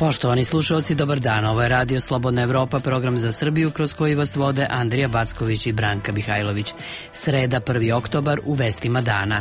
Poštovani slušalci, dobar dan. Ovo je Radio Slobodna Evropa, program za Srbiju kroz koji vas vode Andrija Backović i Branka Mihajlović. Sreda, 1. oktobar, u vestima dana.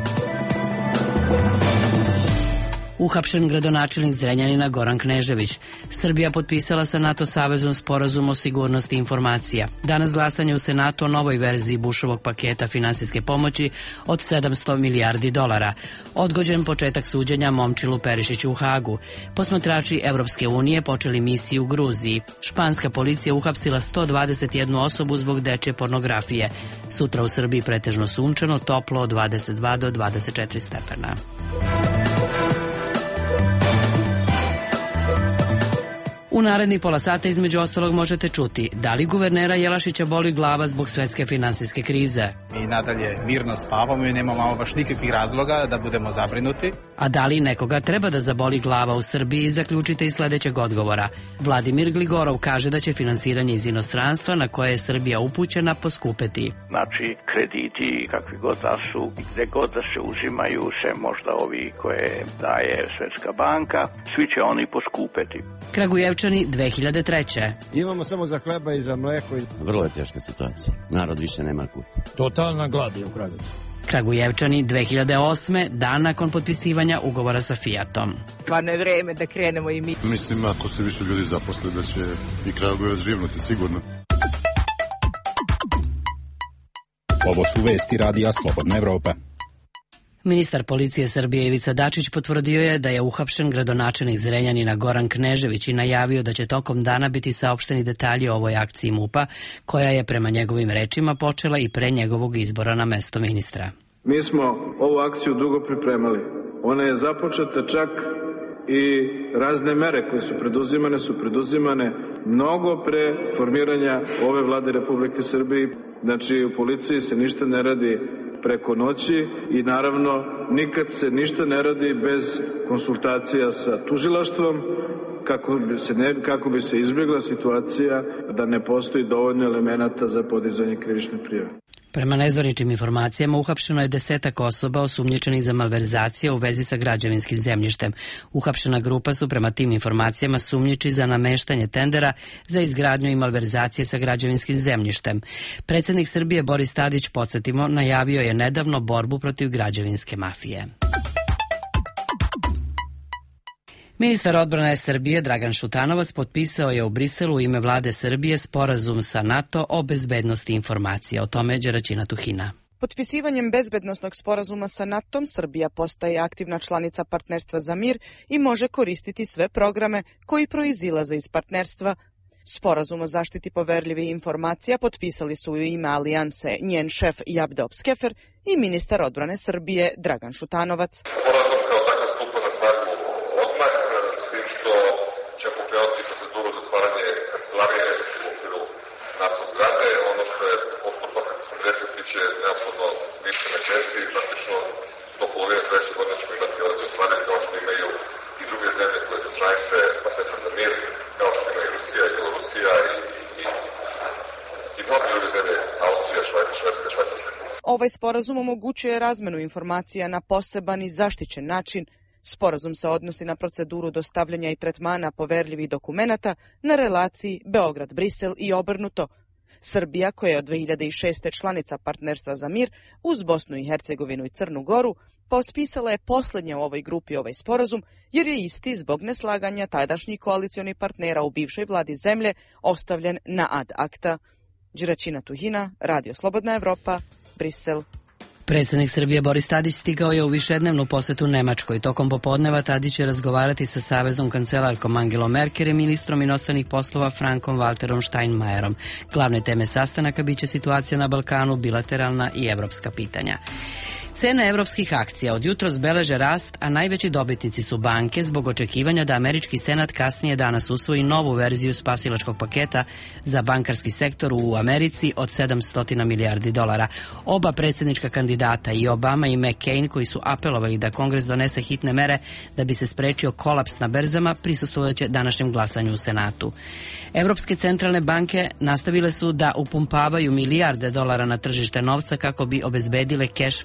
Uhapšen gradonačelnik Zrenjanina Goran Knežević. Srbija potpisala sa NATO savezom sporazum o sigurnosti informacija. Danas glasanje u Senatu o novoj verziji Bušovog paketa finansijske pomoći od 700 milijardi dolara. Odgođen početak suđenja Momčilu Perišiću u Hagu. Posmatrači Evropske unije počeli misiju u Gruziji. Španska policija uhapsila 121 osobu zbog dečje pornografije. Sutra u Srbiji pretežno sunčano, toplo od 22 do 24 stepena. U naredni pola sata između ostalog možete čuti da li guvernera Jelašića boli glava zbog svetske finansijske krize. Mi nadalje mirno spavamo i nemamo baš nikakvih razloga da budemo zabrinuti. A da li nekoga treba da zaboli glava u Srbiji, zaključite iz sledećeg odgovora. Vladimir Gligorov kaže da će finansiranje iz inostranstva na koje je Srbija upućena poskupeti. Znači, krediti kakvi god da su, gde god da se uzimaju, se možda ovi koje daje Svetska banka, svi će oni poskupeti. Kragujevčani 2003. Imamo samo za hleba i za mleko. Vrlo je teška situacija. Narod više nema kud. Totalna glad je u Kragujevcu. Kragujevčani 2008. dan nakon potpisivanja ugovora sa Fiatom. Stvarno je vreme da krenemo i mi. Mislim, ako se više ljudi zaposle, da će i Kragujevac živnuti, sigurno. Ovo su vesti Radija Slobodna Evropa. Ministar policije Srbije Ivica Dačić potvrdio je da je uhapšen gradonačelnik Zrenjanina Goran Knežević i najavio da će tokom dana biti saopšteni detalji o ovoj akciji MUP-a, koja je prema njegovim rečima počela i pre njegovog izbora na mesto ministra. Mi smo ovu akciju dugo pripremali. Ona je započeta čak i razne mere koje su preduzimane mnogo pre formiranja ove vlade Republike Srbije. Znači, u policiji se ništa ne radi preko noći i naravno nikad se ništa ne radi bez konsultacija sa tužilaštvom kako bi se izbjegla situacija da ne postoji dovoljno elemenata za podizanje krivične prijave. Prema nezvaničnim informacijama uhapšeno je 10 osoba osumnjičenih za malverzacije u vezi sa građevinskim zemljištem. Uhapšena grupa su prema tim informacijama sumnjiči za nameštanje tendera za izgradnju i malverzacije sa građevinskim zemljištem. Predsjednik Srbije Boris Tadić, podsjetimo, najavio je nedavno borbu protiv građevinske mafije. Ministar odbrane Srbije Dragan Šutanovac potpisao je u Briselu u ime vlade Srbije sporazum sa NATO o bezbednosti informacija. O tome Đeraćina Tuhina. Potpisivanjem bezbednosnog sporazuma sa NATO-om Srbija postaje aktivna članica Partnerstva za mir i može koristiti sve programe koji proizilaze iz partnerstva. Sporazum o zaštiti poverljivih informacija potpisali su u ime alijanse njen šef Jabde Obskefer i ministar odbrane Srbije Dragan Šutanovac. Će pokrenuti proceduru za otvaranje kancelarije u okviru NATO zgrade. Ono što je postupak 80 biće neophodno više meseci i praktično do polovine sledeće godine ćemo imati ove stvari kao što imaju i druge zemlje koje su članice Partnerstva za mir, kao što imaju Rusija i Belorusija i mnoge druge zemlje, Austrija, Švedska, Švajcarska. Ovaj sporazum omogućuje razmenu informacija na poseban i zaštićen način. Sporazum se odnosi na proceduru dostavljanja i tretmana poverljivih dokumenata na relaciji Beograd-Brisel i obrnuto. Srbija, koja je od 2006. članica Partnerstva za mir, uz Bosnu i Hercegovinu i Crnu Goru, potpisala je posljednja u ovoj grupi ovaj sporazum, jer je isti zbog neslaganja tadašnjih koalicionih partnera u bivšoj vladi zemlje ostavljen na ad acta. Đeraćina Tuhina, Radio Slobodna Evropa, Brisel. Predsjednik Srbije Boris Tadić stigao je u višednevnu posetu Nemačkoj. Tokom popodneva Tadić će razgovarati sa saveznom kancelarkom Angelom Merkel i ministrom inostranih poslova Frankom Walterom Steinmeierom. Glavne teme sastanaka biće situacija na Balkanu, bilateralna i evropska pitanja. Cene evropskih akcija od jutros beleže rast, a najveći dobitnici su banke zbog očekivanja da američki senat kasnije danas usvoji novu verziju spasilačkog paketa za bankarski sektor u Americi od 700 milijardi dolara. Oba predsjednička kandidata, i Obama i McCain, koji su apelovali da Kongres donese hitne mere da bi se sprečio kolaps na berzama, prisustvovaće današnjem glasanju u Senatu. Evropske centralne banke nastavile su da upumpavaju milijarde dolara na tržište novca kako bi obezbedile keš finansijskog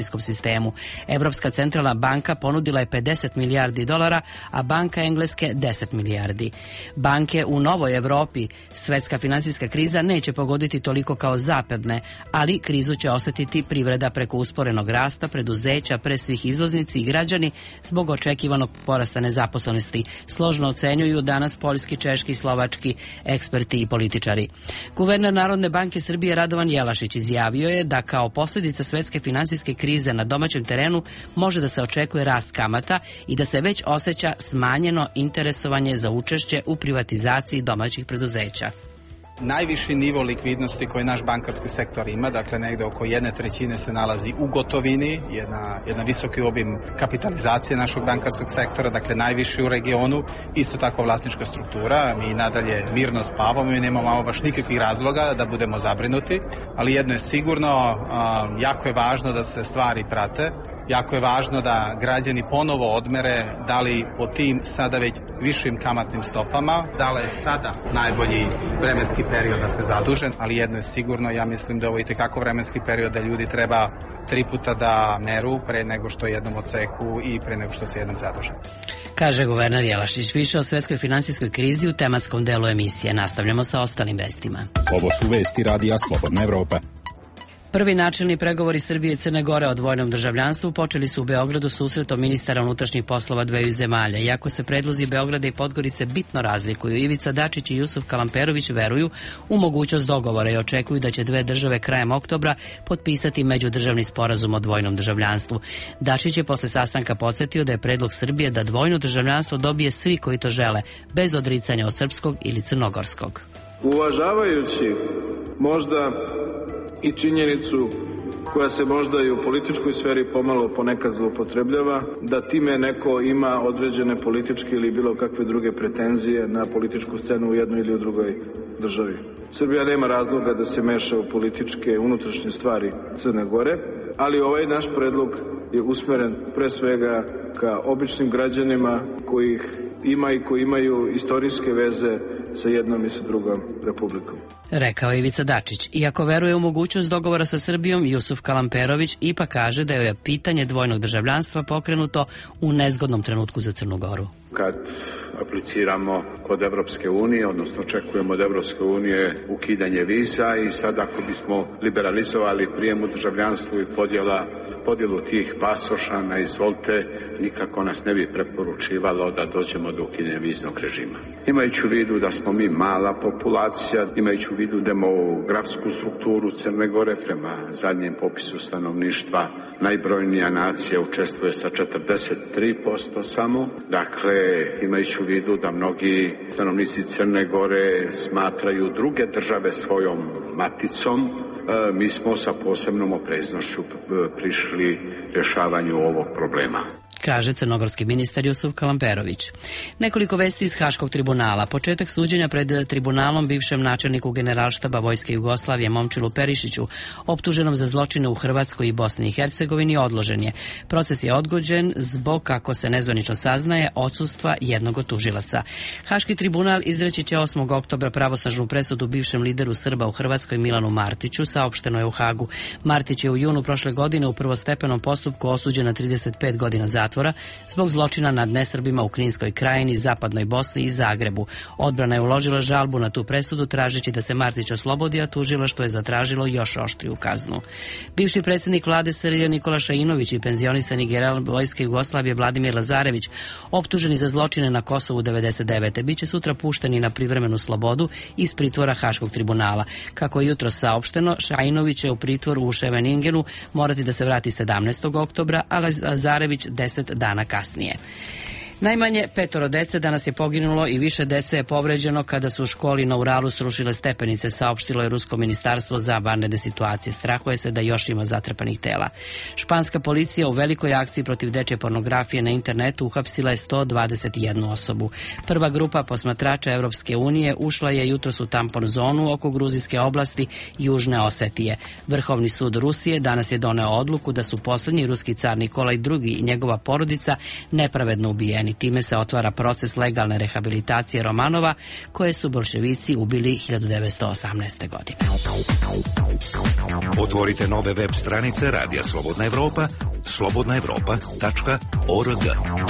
financijskom sistemu. Evropska centralna banka ponudila je 50 milijardi dolara, a Banka Engleske 10 milijardi. Banke u novoj Evropi svetska financijska kriza neće pogoditi toliko kao zapadne, ali krizu će osjetiti privreda preko usporenog rasta, preduzeća, pre svih izvoznici i građani zbog očekivanog porasta nezaposlenosti. Složno ocenjuju danas poljski, češki i slovački eksperti i političari. Guverner Narodne banke Srbije Radovan Jelašić izjavio je da kao posljedica svetske financijske krize na domaćem terenu može da se očekuje rast kamata i da se već osjeća smanjeno interesovanje za učešće u privatizaciji domaćih preduzeća. Najviši nivo likvidnosti koji naš bankarski sektor ima, dakle negde oko 1/3 se nalazi u gotovini, jedna visoki obim kapitalizacije našeg bankarskog sektora, dakle najviši u regionu, isto tako vlasnička struktura, mi nadalje mirno spavamo i nemamo baš nikakvih razloga da budemo zabrinuti, ali jedno je sigurno, jako je važno da se stvari prate. Jako je važno da građani ponovo odmere da li po tim sada već višim kamatnim stopama, da li je sada najbolji vremenski period da se zaduže, ali jedno je sigurno, ja mislim da ovo je itekako vremenski period da ljudi treba 3 puta da meru pre nego što jednom odseku i pre nego što se jednom zaduže. Kaže guverner Jelašić. Više o svetskoj finansijskoj krizi u tematskom delu emisije. Nastavljamo sa ostalim vestima. Ovo su vesti Radija Slobodna Evropa. Prvi načelni pregovori Srbije i Crne Gore o dvojnom državljanstvu počeli su u Beogradu susretom ministara unutrašnjih poslova dveju zemalja. Iako se predlozi Beograda i Podgorice bitno razlikuju, Ivica Dačić i Jusuf Kalamperović veruju u mogućnost dogovora i očekuju da će dve države krajem oktobra potpisati međudržavni sporazum o dvojnom državljanstvu. Dačić je posle sastanka podsjetio da je predlog Srbije da dvojno državljanstvo dobije svi koji to žele, bez odricanja od srpskog ili crnogorskog. Uvažavajući možda i činjenicu koja se možda i u političkoj sferi pomalo ponekad zloupotrebljava, da time neko ima određene političke ili bilo kakve druge pretenzije na političku scenu u jednoj ili u drugoj državi. Srbija nema razloga da se meša u političke unutrašnje stvari Crne Gore, ali ovaj naš predlog je usmeren pre svega ka običnim građanima kojih ima i koji imaju istorijske veze sa jednom i sa drugom republikom. Rekao je Ivica Dačić. Iako veruje u mogućnost dogovora sa Srbijom, Jusuf Kalamperović ipak kaže da je pitanje dvojnog državljanstva pokrenuto u nezgodnom trenutku za Crnu Goru. Kad apliciramo kod Evropske unije, odnosno očekujemo od Evropske unije ukidanje viza i sad ako bismo liberalizovali prijem u državljanstvu i podjelu tih pasoša na izvolte, nikako nas ne bi preporučivalo da dođemo do ukidanja viznog režima. Imajući u vidu da smo mi mala populacija, imajući u vidu demografsku strukturu Crne Gore prema zadnjem popisu stanovništva, najbrojnija nacija učestvuje sa 43% samo. Dakle, imajući u vidu da mnogi stanovnici Crne Gore smatraju druge države svojom maticom, mi smo sa posebnom opreznošću prišli rješavanju ovog problema. Kaže crnogorski ministar Jusuf Kalamperović. Nekoliko vesti iz Haškog tribunala. Početak suđenja pred tribunalom bivšem načelniku Generalštaba Vojske Jugoslavije Momčilu Perišiću, optuženom za zločine u Hrvatskoj i Bosni i Hercegovini, odložen je. Proces je odgođen zbog, kako se nezvanično saznaje, odsustva jednog od tužilaca. Haški tribunal izreći će 8. oktobra pravosnažnu presudu bivšem lideru Srba u Hrvatskoj Milanu Martiću, saopšteno je u Hagu. Martić je u junu prošle godine u prvostepenom postupku osuđen na 35 godina zatvora zbog zločina nad nesrbima u Kninskoj krajini, Zapadnoj Bosni i Zagrebu. Odbrana je uložila žalbu na tu presudu tražeći da se Martić oslobodi, a tužilaštvo je zatražilo još oštriju kaznu. Bivši predsjednik vlade Srbije Nikola Šainović i penzionisani general Vojske Jugoslavije Vladimir Lazarević, optuženi za zločine na Kosovu 99. biće sutra pušteni na privremenu slobodu iz pritvora Haškog tribunala. Kako je jutros saopšteno, Šainović je u pritvoru u Ševeningenu morati da se vrati 17. oktobra, a Lazarević 10 dana kasnije. Najmanje 5 dece danas je poginulo i više dece je povređeno kada su u školi na Uralu srušile stepenice, saopštilo je Rusko ministarstvo za vanredne situacije. Strahuje se da još ima zatrpanih tela. Španska policija u velikoj akciji protiv dečje pornografije na internetu uhapsila je 121 osobu. Prva grupa posmatrača Evropske unije ušla je jutros u tampon zonu oko gruzijske oblasti Južne Osetije. Vrhovni sud Rusije danas je doneo odluku da su posljednji ruski car Nikolaj II i njegova porodica nepravedno ubijeni. time se otvara proces legalne rehabilitacije Romanova koje su boljševici ubili 1918. godine. Otvorite nove web stranice Radija Slobodna Evropa, slobodnaevropa.org.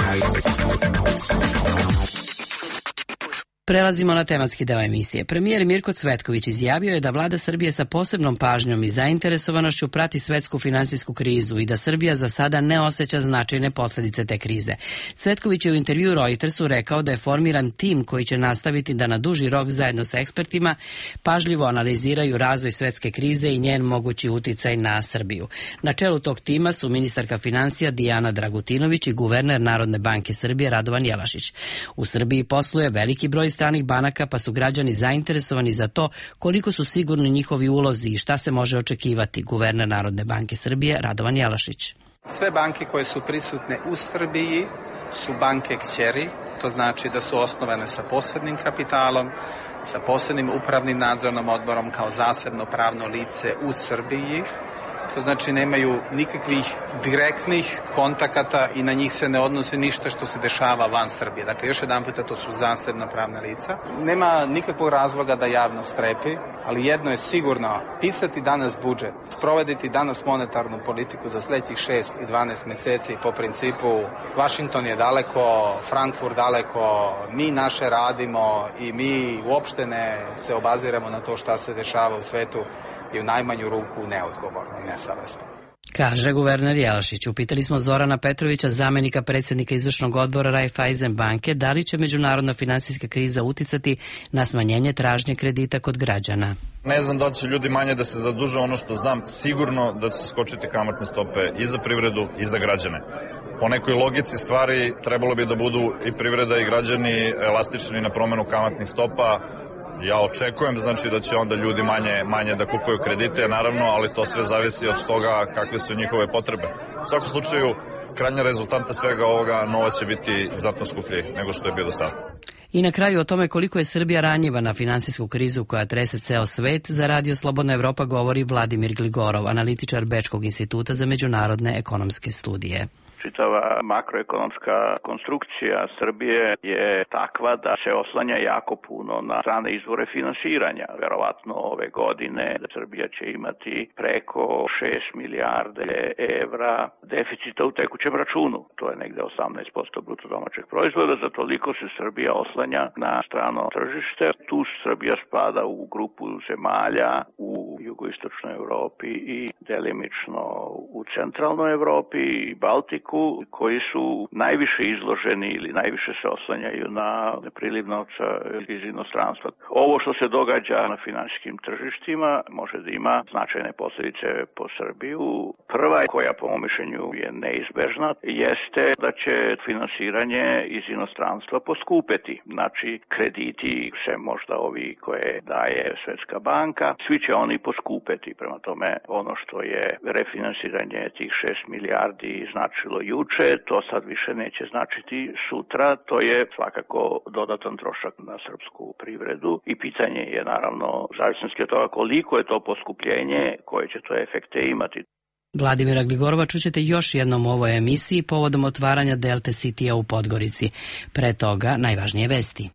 Prelazimo na tematski deo emisije. Premijer Mirko Cvetković izjavio je da vlada Srbije sa posebnom pažnjom i zainteresovanošću prati svetsku finansijsku krizu i da Srbija za sada ne osjeća značajne posljedice te krize. Cvetković je u intervju Reutersu rekao da je formiran tim koji će nastaviti da na duži rok zajedno sa ekspertima pažljivo analiziraju razvoj svetske krize i njen mogući uticaj na Srbiju. Na čelu tog tima su ministarka finansija Dijana Dragutinović i guverner Narodne banke Srbije Radovan Jelašić. U Srbiji posluje veliki broj stranih banaka, pa su građani zainteresovani za to koliko su sigurni njihovi ulozi i šta se može očekivati. Guverner Narodne banke Srbije Radovan Jelašić. Sve banke koje su prisutne u Srbiji su banke kćeri, to znači da su osnovane sa posebnim kapitalom, sa posebnim upravnim nadzornom odborom kao zasebno pravno lice u Srbiji. To znači nemaju nikakvih direktnih kontakata i na njih se ne odnosi ništa što se dešava van Srbije. Dakle, još jedan puta, to su zasebna pravna lica. Nema nikakvog razloga da javnost strepi, ali jedno je sigurno, pisati danas budžet, sprovediti danas monetarnu politiku za sledećih 6 i 12 meseci po principu Vašington je daleko, Frankfurt daleko, mi naše radimo i mi uopšte ne se obaziramo na to šta se dešava u svetu, je u najmanju ruku neodgovorno i nesavesno. Kaže guverner Jelašić. Upitali smo Zorana Petrovića, zamenika predsjednika izvršnog odbora Raiffeisen banke, da li će međunarodna finansijska kriza uticati na smanjenje tražnje kredita kod građana. Ne znam da će ljudi manje da se zaduže, ono što znam sigurno da će se skočiti kamatne stope i za privredu i za građane. Po nekoj logici stvari trebalo bi da budu i privreda i građani elastični na promenu kamatnih stopa. Ja očekujem znači da će onda ljudi manje da kupuju kredite, naravno, ali to sve zavisi od toga kakve su njihove potrebe. U svakom slučaju, krajnja rezultanta svega ovoga, novac će biti znatno skuplji nego što je bio do sada. I na kraju o tome koliko je Srbija ranjiva na finansijsku krizu koja trese ceo svet, za Radio Slobodna Evropa govori Vladimir Gligorov, analitičar Bečkog instituta za međunarodne ekonomske studije. Čitava makroekonomska konstrukcija Srbije je takva da se oslanja jako puno na strane izvore finansiranja. Verovatno ove godine Srbija će imati preko 6 milijarde evra deficita u tekućem računu. To je negde 18% bruto domaćeg proizvoda, za toliko se Srbija oslanja na strano tržište. Tu Srbija spada u grupu zemalja u jugoistočnoj Evropi i delimično u centralnoj Evropi i Baltiku, koji su najviše izloženi ili najviše se oslanjaju na priliv novca iz inostranstva. Ovo što se događa na finansijskim tržištima može da ima značajne posljedice po Srbiju. Prva, koja po mom mišljenju je neizbežna, jeste da će finansiranje iz inostranstva poskupeti. Znači, krediti, se možda ovi koje daje Svetska banka, svi će oni poskupeti. Prema tome, ono što je refinansiranje tih 6 milijardi značilo juče, to sad više neće značiti sutra, to je svakako dodatan trošak na srpsku privredu i pitanje je naravno zavisnosti od toga koliko je to poskupljenje, koje će to efekte imati. Vladimira Gligorova čućete još jednom u ovoj emisiji povodom otvaranja Delte Citya u Podgorici. Pre toga najvažnije vesti.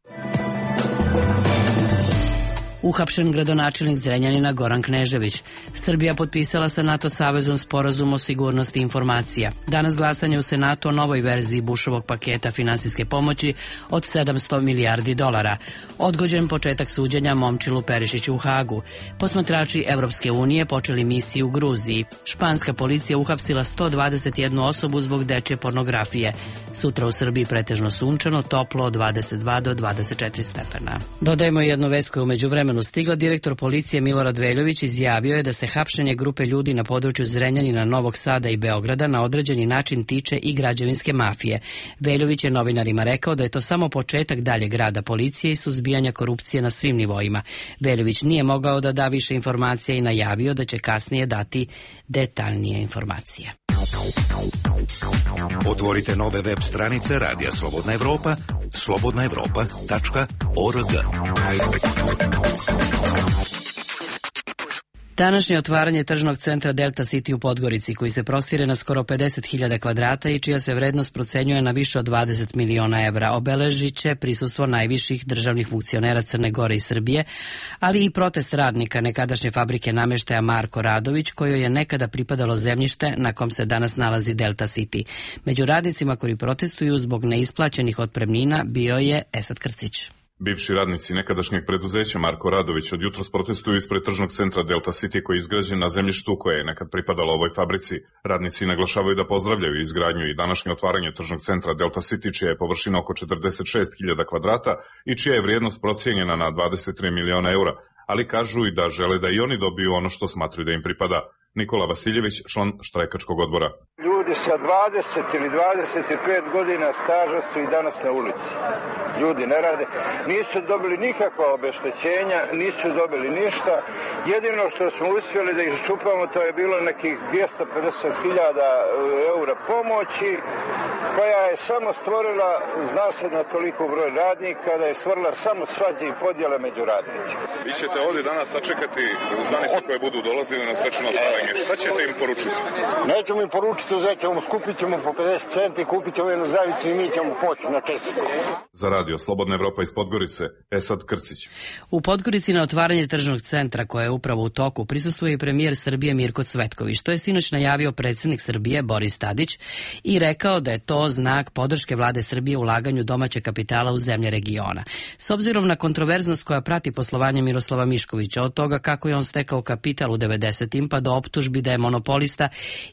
Uhapšen gradonačelnik Zrenjanina Goran Knežević. Srbija potpisala sa NATO savezom sporazum o sigurnosti informacija. Danas glasanje u Senatu o novoj verziji Bushovog paketa finansijske pomoći od $700 milijardi. Odgođen početak suđenja Momčilu Perišiću u Hagu. Posmatrači Evropske unije počeli misiju u Gruziji. Španska policija uhapsila 121 osobu zbog dečje pornografije. Sutra u Srbiji pretežno sunčano, toplo od 22 do 24 stepena. Dodajmo jednu vest koju umeđu vremenu stigla. Direktor policije Milorad Veljović izjavio je da se hapšenje grupe ljudi na području Zrenjanina, Novog Sada i Beograda na određeni način tiče i građevinske mafije. Veljović je novinarima rekao da je to samo početak daljeg rada policije i suzbijanja korupcije na svim nivoima. Veljović nije mogao da da više informacija i najavio da će kasnije dati detaljnije informacije. Otvorite nove web stranice Radija Slobodna Evropa, slobodnaevropa.org. Današnje otvaranje tržnog centra Delta City u Podgorici, koji se prostire na skoro 50.000 kvadrata i čija se vrednost procenjuje na više od 20 miliona evra, obeležit će prisustvo najviših državnih funkcionera Crne Gore i Srbije, ali i protest radnika nekadašnje fabrike nameštaja Marko Radović, kojoj je nekada pripadalo zemljište na kom se danas nalazi Delta City. Među radnicima koji protestuju zbog neisplaćenih otpremnina bio je Esad Krcić. Bivši radnici nekadašnjeg preduzeća Marko Radović od jutros protestuju ispred tržnog centra Delta City koji je izgrađen na zemljištu koje je nekad pripadalo ovoj fabrici. Radnici naglašavaju da pozdravljaju izgradnju i današnje otvaranje tržnog centra Delta City, čija je površina oko 46.000 kvadrata i čija je vrijednost procijenjena na 23 miliona eura, ali kažu i da žele da i oni dobiju ono što smatruju da im pripada. Nikola Vasiljević, član štrajkačkog odbora. Ljudi sa 20 ili 25 godina staža su i danas na ulici. Ljudi ne rade, nisu dobili nikakva obeštećenja, nisu dobili ništa. Jedino što smo uspjeli da ih čupamo, to je bilo nekih 250.000 eura pomoći, koja je samo stvorila, zna se na toliko broj radnika, da je stvorila samo svađe i podjele među radnicima. Vi ćete ovdje danas sačekati uzdanice koje budu dolazili na svečano otvaranje. Šta ćete im poručiti? Nećemo im poručiti, skupit ćemo po 50 centi, kupit ćemo jednu zavicu i mi ćemo poći na česticu. Za radio Slobodna Evropa iz Podgorice, Esad Krcić. U Podgorici na otvaranje tržnog centra, koje je upravo u toku, prisustvuje i premijer Srbije Mirko Cvetković, što je sinoć najavio predsjednik Srbije Boris Tadić i rekao da je to znak podrške vlade Srbije u ulaganju domaćeg kapitala u zemlje regiona. S obzirom na kontroverznost koja prati poslovanje Miroslava Miškovića, od toga kako je on stekao kapital u 90-im pa do optužbi da je monopolista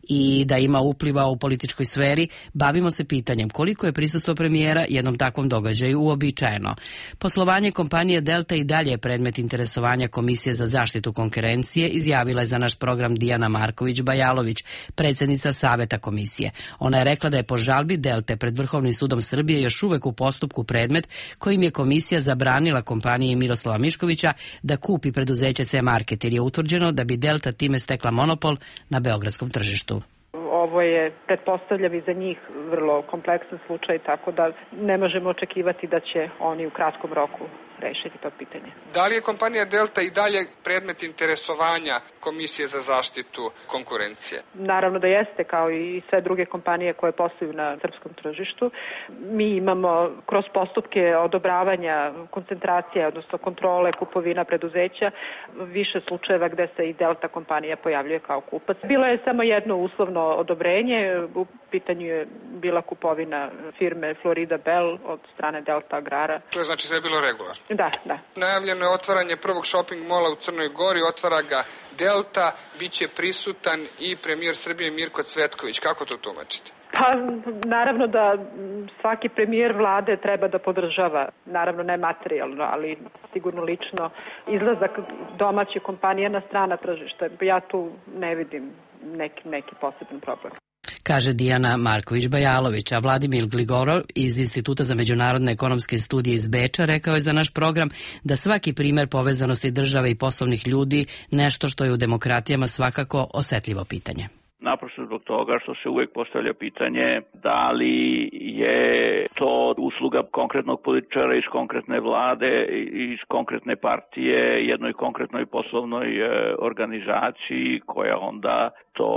i da ima upliva u političkoj sferi, bavimo se pitanjem koliko je prisustvo premijera jednom takvom događaju uobičajeno. Poslovanje kompanije Delta i dalje je predmet interesovanja Komisije za zaštitu konkurencije, izjavila je za naš program Dijana Marković-Bajalović, predsjednica Saveta komisije. Ona je rekla da je po žalbi Delte pred Vrhovnim sudom Srbije još uvek u postupku predmet kojim je komisija zabranila kompaniji Miroslava Miškovića da kupi preduzeće C-Market, jer je utvrđeno da bi Delta time stekla monopol na beogradskom tržištu. Ovo je, pretpostavljam, i za njih vrlo kompleksan slučaj, tako da ne možemo očekivati da će oni u kratkom roku rešiti to pitanje. Da li je kompanija Delta i dalje predmet interesovanja Komisije za zaštitu konkurencije? Naravno da jeste, kao i sve druge kompanije koje posluju na srpskom tržištu. Mi imamo kroz postupke odobravanja koncentracije, odnosno kontrole kupovina preduzeća, više slučajeva gde se i Delta kompanija pojavljuje kao kupac. Bilo je samo jedno uslovno odobrenje, u pitanju je bila kupovina firme Florida Bell od strane Delta Agrara. To je znači sve bilo regularno? Da, da. Najavljeno je otvaranje prvog shopping mola u Crnoj Gori, otvara ga Delta, bit će prisutan i premijer Srbije Mirko Cvetković. Kako to tumačite? Pa, naravno da svaki premijer vlade treba da podržava, naravno ne materijalno, ali sigurno lično, izlazak domaće kompanije na strana tržišta. Ja tu ne vidim neki poseban problem. Kaže Dijana Marković-Bajalović, a Vladimir Gligorov iz Instituta za međunarodne ekonomske studije iz Beča rekao je za naš program da svaki primer povezanosti države i poslovnih ljudi nešto što je u demokratijama svakako osetljivo pitanje. Naprosto zbog toga što se uvek postavlja pitanje da li je to usluga konkretnog političara iz konkretne vlade, iz konkretne partije, jednoj konkretnoj poslovnoj organizaciji koja onda to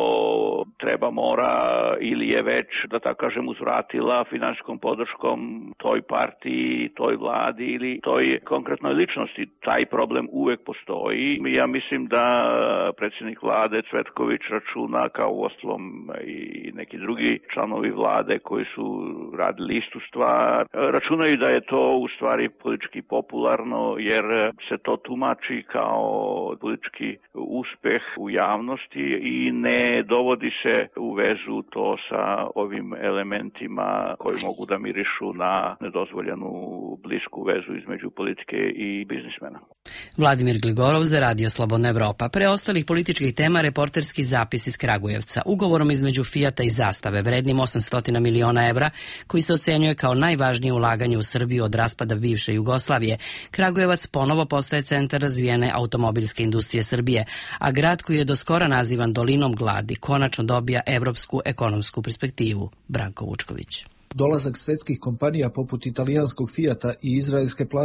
mora ili je već, da tako kažem, uzvratila finansijskom podrškom toj partiji, toj vladi ili toj konkretnoj ličnosti. Taj problem uvek postoji. Ja mislim da predsjednik vlade Cvetković računa, kao uostalom i neki drugi članovi vlade koji su radili istu stvar, računaju da je to u stvari politički popularno jer se to tumači kao politički uspeh u javnosti i ne dovodi se u vezu to sa ovim elementima koji mogu da mirišu na nedozvoljenu blisku vezu između politike i biznismena. Vladimir Gligorov za Radio Slobodna Evropa. Pre ostalih političkih tema reporterski zapis iz Kragujevca. Ugovorom između Fijata i Zastave, vrednim 800 miliona evra, koji se ocenjuje kao najvažnije ulaganje u Srbiju od raspada bivše Jugoslavije, Kragujevac ponovo postaje centar razvijene automobilske industrije Srbije, a grad koji je do skora nazivan Dolinom gladi konačno dobija evropsku ekonomsku perspektivu. Branko Vučković. Dolazak svetskih kompanija poput italijanskog Fijata i izraelske Plaze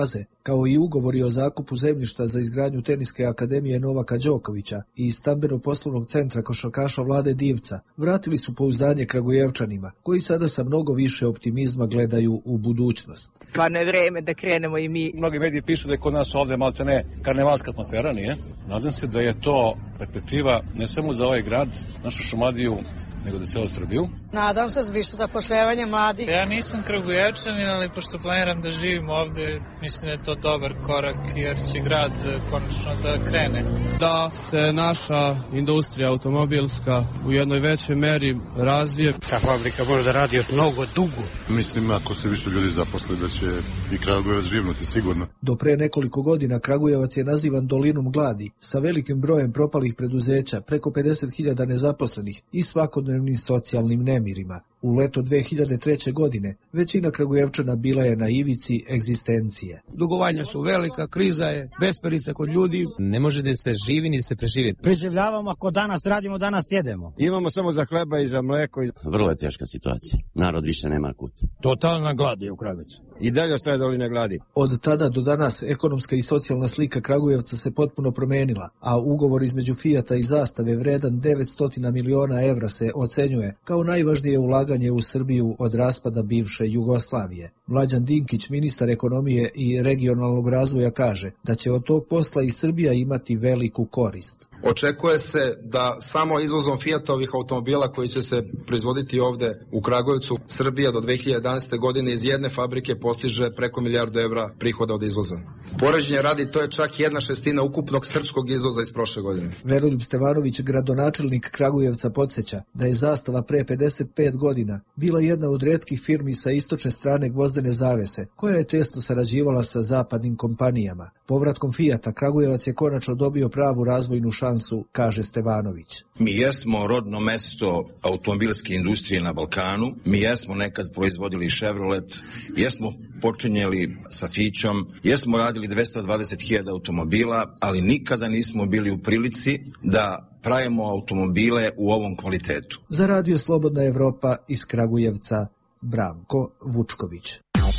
kao i ugovori o zakupu zemljišta za izgradnju teniske akademije Novaka Đokovića i stambeno-poslovnog centra košarkaša Vlade Divca, vratili su pouzdanje Kragujevčanima, koji sada sa mnogo više optimizma gledaju u budućnost. Stvarno je vreme da krenemo i mi. Mnogi mediji pišu da je kod nas ovde maltene karnevalska atmosfera, nije? Nadam se da je to perspektiva ne samo za ovaj grad, našu Šumadiju, nego da celu Srbiju. Nadam se više zapošljavanja mladih. Ja nisam Kragujevčanin, ali pošto planiram da živim ovde, mislim da je to dobar korak jer će grad konačno da krene. Da se naša industrija automobilska u jednoj većoj meri razvije. Ta fabrika može da radi još mnogo dugo. Mislim, ako se više ljudi zaposle, da će i Kragujevac živnuti, sigurno. Do pre nekoliko godina Kragujevac je nazivan dolinom gladi, sa velikim brojem propalih preduzeća, preko 50.000 nezaposlenih i svakodnevnim socijalnim nemirima. U leto 2003. godine većina Kragujevčana bila je na ivici egzistencije. Dugovanja su velika, kriza je, besperica kod ljudi. Ne može da se živi ni da se preživi. Preživljavamo, ako danas radimo, danas jedemo. Imamo samo za hleba i za mleko. Vrlo je teška situacija. Narod više nema kut. Totalna glad je u Kragujevcu. I dalje ostaje dolina gladi. Od tada do danas ekonomska i socijalna slika Kragujevca se potpuno promenila, a ugovor između Fijata i Zastave vredan 900 miliona evra se ocenjuje kao najvažnije ulaganje u Srbiju od raspada bivše Jugoslavije. Mlađan Dinkić, ministar ekonomije i regionalnog razvoja, kaže da će od tog posla i Srbija imati veliku korist. Očekuje se da samo izvozom Fijatovih automobila koji će se proizvoditi ovde u Kragujevcu, Srbija do 2011. godine iz jedne fabrike postiže preko 1 milijardu evra prihoda od izvoza. Poređenja radi, to je čak 1/6 ukupnog srpskog izvoza iz prošle godine. Veroljub Stevanović, gradonačelnik Kragujevca, podsjeća da je Zastava pre 55 godina bila jedna od retkih firmi sa istočne strane gvozdene zavese, koja je tesno sarađivala sa zapadnim kompanijama. Povratkom Fijata Kragujevac je konačno dobio pravu razvojnu šansu, kaže Stevanović. Mi jesmo rodno mesto automobilske industrije na Balkanu, mi jesmo nekad proizvodili Chevrolet, jesmo počinjeli sa Fićom, jesmo radili 220.000 automobila, ali nikada nismo bili u prilici da pravimo automobile u ovom kvalitetu. Za Radio Slobodna Evropa iz Kragujevca, Branko Vučković.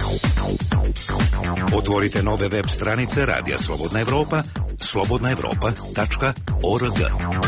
Otvorite nove web stranice Radija Slobodna Evropa, slobodnaevropa.org.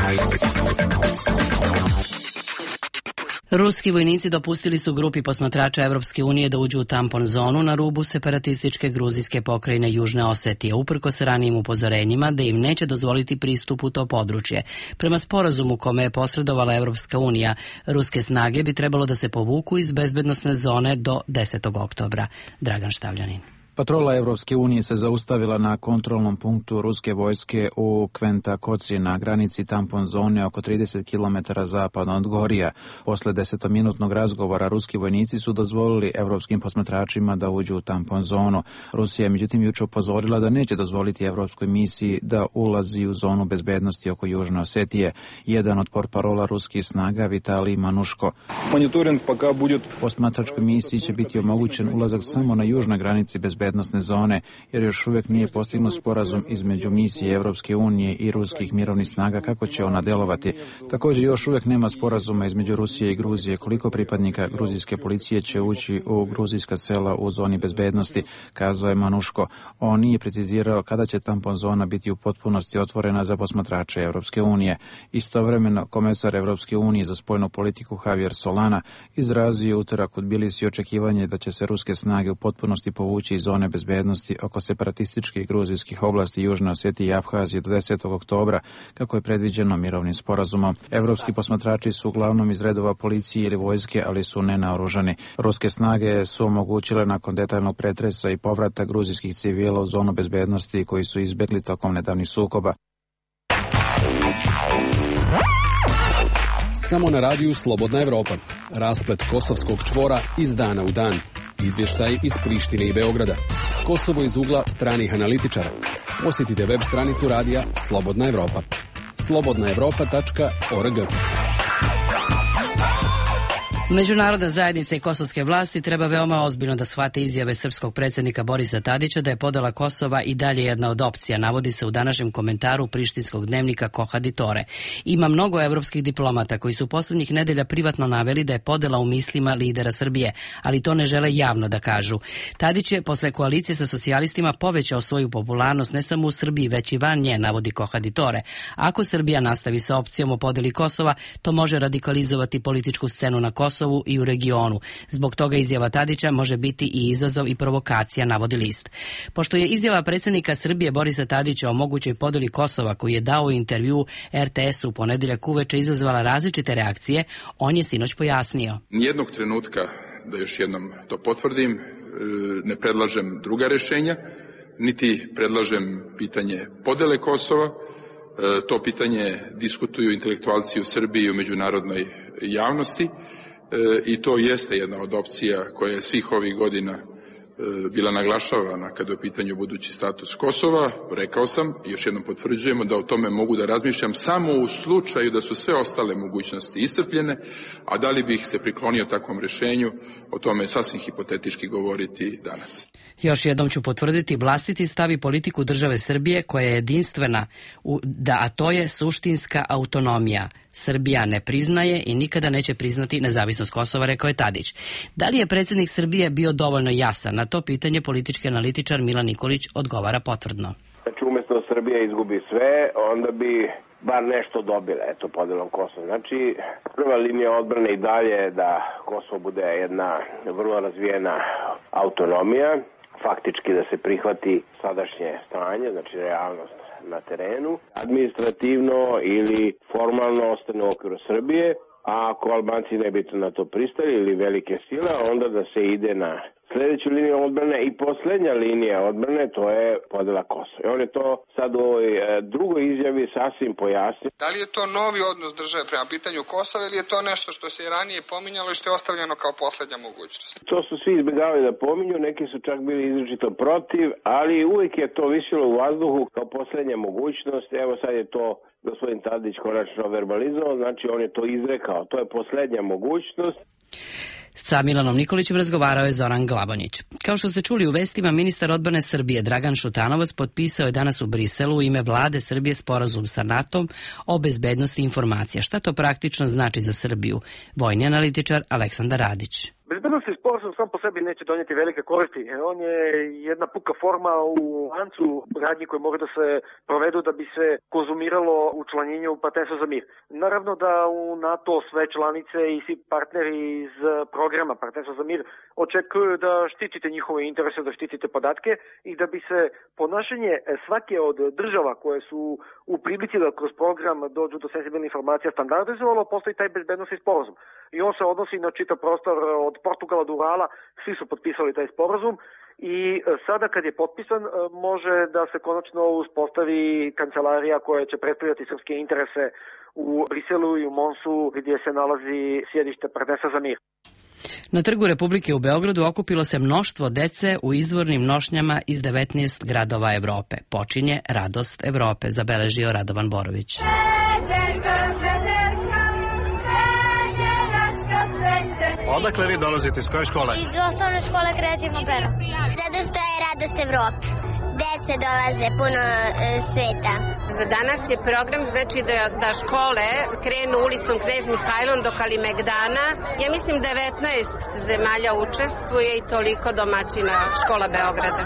Ruski vojnici dopustili su grupi posmatrača Evropske unije da uđu u tampon zonu na rubu separatističke gruzijske pokrajine Južne Osetije, uprkos ranijim upozorenjima da im neće dozvoliti pristup u to područje. Prema sporazumu kome je posredovala Evropska unija, ruske snage bi trebalo da se povuku iz bezbednosne zone do 10. oktobra. Dragan Štavljanin. Patrola Evropske unije se zaustavila na kontrolnom punktu ruske vojske u Kventakoci na granici tampon zone oko 30 km zapadno od Gorija. Posle 10-minutnog razgovora ruski vojnici su dozvolili evropskim posmatračima da uđu u tampon zonu. Rusija je međutim juče upozorila da neće dozvoliti evropskoj misiji da ulazi u zonu bezbednosti oko Južne Osetije. Jedan od portparola ruskih snaga, Vitalij Manuško. Posmatračkoj misiji će biti omogućen ulazak samo na južnoj granici bezbednosti zone, jer još uvijek nije postignut sporazum između misije Evropske unije i ruskih mirovnih snaga kako će ona delovati. Također još uvijek nema sporazuma između Rusije i Gruzije koliko pripadnika gruzijske policije će ući u gruzijska sela u zoni bezbednosti, kazao je Manuško. On nije precizirao kada će tampon zona biti u potpunosti otvorena za posmatrače Evropske unije. Istovremeno, komesar Evropske unije za spoljnu politiku Javier Solana izrazio utorak u Tbilisi očekivanje da će se ruske snage u potpunosti povući iz zone bezbednosti oko separatističkih gruzijskih oblasti Južne Osetije i Abhazije do 10. oktobra, kako je predviđeno mirovnim sporazumom. Evropski posmatrači su uglavnom iz redova policije ili vojske, ali su nenaoružani. Ruske snage su omogućile nakon detaljnog pretresa i povrata gruzijskih civila u zonu bezbednosti koji su izbjegli tokom nedavnih sukoba. Samo na radiju Slobodna Evropa. Rasplet kosovskog čvora iz dana u dan. Izvještaj iz Prištine i Beograda. Kosovo iz ugla stranih analitičara. Posjetite web stranicu radija Slobodna Evropa. slobodnaevropa.org. Međunarodna zajednica i kosovske vlasti treba veoma ozbiljno da shvate izjave srpskog predsjednika Borisa Tadića da je podela Kosova i dalje jedna od opcija, navodi se u današnjem komentaru prištinskog dnevnika Kohaditore. Ima mnogo evropskih diplomata koji su poslednjih nedelja privatno naveli da je podela u mislima lidera Srbije, ali to ne žele javno da kažu. Tadić je posle koalicije sa socijalistima povećao svoju popularnost ne samo u Srbiji, već i van nje, navodi Kohaditore. Ako Srbija nastavi sa opcijom o podeli Kosova, to može radikalizovati političku scenu na Kosovu i u regionu. Zbog toga izjava Tadića može biti i izazov i provokacija, navodi list. Pošto je izjava predsjednika Srbije Borisa Tadića o mogućoj podeli Kosova koju je dao u intervju RTS-u u ponedeljak uveče izazvala različite reakcije, on je sinoć pojasnio. Nijednog trenutka, da još jednom to potvrdim, ne predlažem druga rešenja, niti predlažem pitanje podele Kosova. To pitanje diskutuju intelektualci u Srbiji i u međunarodnoj javnosti. I to jeste jedna od opcija koja je svih ovih godina bila naglašavana kada je u pitanju budući status Kosova. Rekao sam i još jednom potvrđujemo da o tome mogu da razmišljam samo u slučaju da su sve ostale mogućnosti iscrpljene, a da li bih se priklonio takvom rešenju, o tome je sasvim hipotetički govoriti danas. Još jednom ću potvrditi vlastiti stav i politiku države Srbije koja je jedinstvena, a to je suštinska autonomija. Srbija ne priznaje i nikada neće priznati nezavisnost Kosova, rekao je Tadić. Da li je predsjednik Srbije bio dovoljno jasan? Na to pitanje politički analitičar Milan Nikolić odgovara potvrdno. Znači, umjesto da Srbija izgubi sve, onda bi bar nešto dobila, podelom Kosova. Znači, prva linija odbrane i dalje da Kosovo bude jedna vrlo razvijena autonomija, faktički da se prihvati sadašnje stanje, znači realnost na terenu, administrativno ili formalno ostane u okviru Srbije, a ako Albanci ne bi na to pristali ili velike sile, onda da se ide na sljedeću liniju odbrane i posljednja linija odbrane, to je podela Kosova. I on je to sad u ovoj drugoj izjavi sasvim pojasnio. Da li je to novi odnos države prema pitanju Kosova ili je to nešto što se i ranije pominjalo i što je ostavljeno kao posljednja mogućnost? To su svi izbjegavali da pominju, neki su čak bili izričito protiv, ali uvijek je to visilo u vazduhu kao posljednja mogućnost. Evo sad je to gospodin Tadić konačno verbalizovao, znači on je to izrekao, to je posljednja mogućnost. Sa Milanom Nikolićem razgovarao je Zoran Glabonjić. Kao što ste čuli u vestima, ministar odbrane Srbije Dragan Šutanovac potpisao je danas u Briselu u ime vlade Srbije sporazum sa NATO-om o bezbednosti informacija. Šta to praktično znači za Srbiju? Vojni analitičar Aleksandar Radić. Bezbednosni sporazum sam po sebi neće donijeti velike koristi. On je jedna puka forma u lancu radnji koje mogu da se provedu da bi se konzumiralo učlanjenje u partnerstvo za mir. Naravno da u NATO sve članice i svi partneri iz programa partnerstva za mir očekuju da štitite njihove interese, da štitite podatke i da bi se ponašanje svake od država koje su u prilici da kroz program dođu do senzibilne informacija standardizovalo, postoji taj bezbednosni sporazum. I on se odnosi na čitav prostor od Portugala do Urala, svi su potpisali taj sporazum i sada kad je potpisan može da se konačno uspostavi kancelarija koja će predstavljati srpske interese u Briselu i u Monsu gdje se nalazi sjedište partnerstva za mir. Na Trgu Republike u Beogradu okupilo se mnoštvo dece u izvornim nošnjama iz 19 gradova Evrope. Počinje Radost Evrope, zabeležio Radovan Borović. Odakle vi dolazite, iz koje škole? Iz osnovne škole Kreativno pero. Zato što je Radost Evrope. Dece dolaze puno sveta. Za danas je program znači da škole krenu ulicom Knez Mihajlon do Kalimegdana. Ja mislim 19 zemalja učestvuje i toliko domaćina škola Beograda.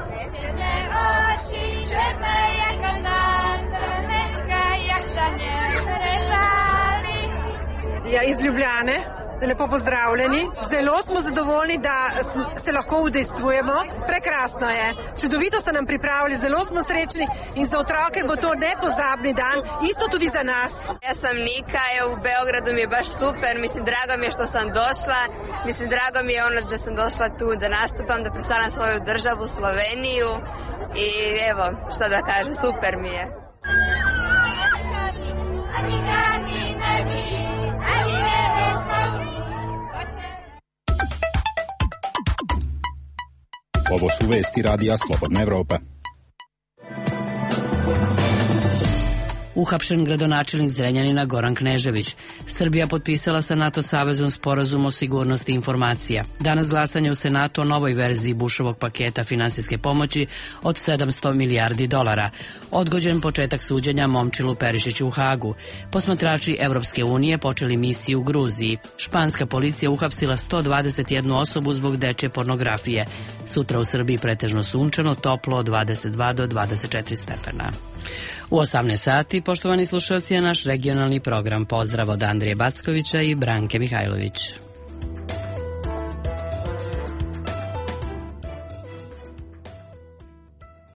Ja iz Ljubljane. Lepo pozdravljeni. Zelo smo zadovoljni, da se lahko udejstvujemo. Prekrasno je. Čudovito ste nam pripravili, zelo smo srečni in za otroke bo to nepozabni dan, isto tudi za nas. Ja sam Nika, u Beogradu mi je baš super, mislim drago mi je što sam došla, mislim drago mi je da sam došla tu da nastupam, da predstavljam svoju državu Sloveniju i evo, šta da kažem, super mi je. Ovo su vesti radija Slobodna Evropa. Uhapšen gradonačelnik Zrenjanina Goran Knežević. Srbija potpisala sa NATO savezom sporazum o sigurnosti informacija. Danas glasanje u Senatu o novoj verziji Bušovog paketa finansijske pomoći od 700 milijardi dolara. Odgođen početak suđenja Momčilu Perišiću u Hagu. Posmatrači Evropske unije počeli misiju u Gruziji. Španska policija uhapsila 121 osobu zbog dečje pornografije. Sutra u Srbiji pretežno sunčano, toplo od 22 do 24 stepena. U 18 sati, poštovani slušalci, je naš regionalni program. Pozdrav od Andrije Backovića i Branke Mihajlović.